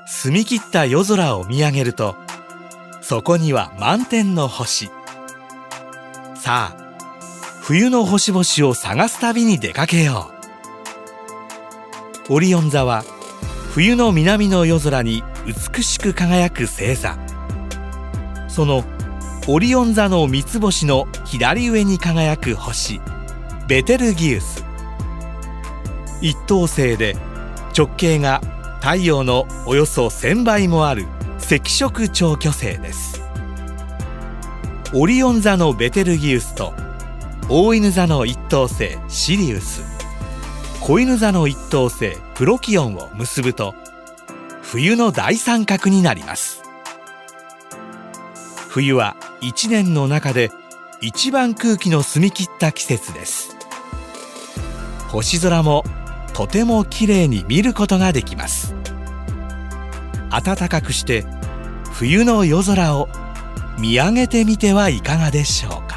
澄み切った夜空を見上げると、そこには満天の星。さあ、冬の星々を探す旅に出かけよう。オリオン座は冬の南の夜空に美しく輝く星座。そのオリオン座の三つ星の左上に輝く星、ベテルギウス。一等星で直径が太陽のおよそ1000倍もある赤色超巨星です。オリオン座のベテルギウスと大犬座の一等星シリウス、子犬座の一等星プロキオンを結ぶと冬の大三角になります。冬は一年の中で一番空気の澄み切った季節です。星空もとてもきれいに見ることができます。暖かくして冬の夜空を見上げてみてはいかがでしょうか。